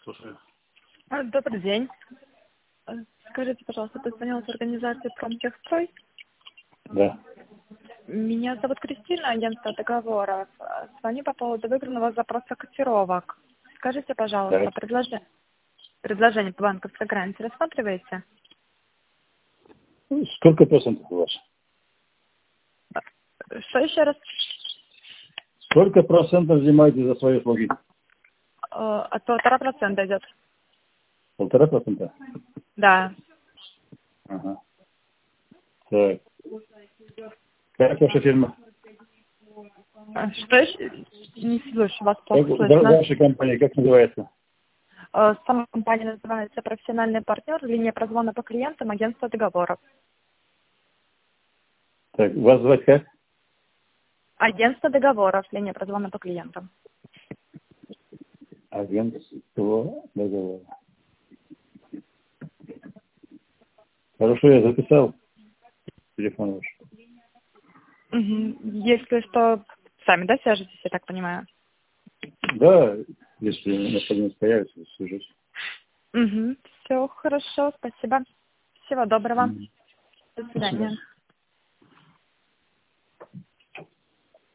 Слушаю. Добрый день. Скажите, пожалуйста, ты звонила с организации «Промтехстрой»? Да. Меня зовут Кристина, агентство договоров. Звоню по поводу выигранного запроса котировок. Скажите, пожалуйста, Так. предложение по банковской гарантии рассматриваете? Сколько процентов у вас? Что еще раз? Сколько процентов взимаете за свои услуги? От 1,5% идет. 1,5%? Да. Ага. Так. Как ваша фирма? Что еще? Не слышу, вас Как плохо слышно. ваша компания, как называется? Сама компания называется «Профессиональный партнер», линия прозвона по клиентам, агентство договоров. Так, вас звать как? Агентство договоров, линия прозвона по клиентам. Агентство договора. Хорошо, я записал телефон ваш. Угу. Если что, сами, да, свяжетесь, я так понимаю? Да, если необходимость появится, свяжусь. Угу. Все хорошо, спасибо. Всего доброго. До Спасибо. свидания.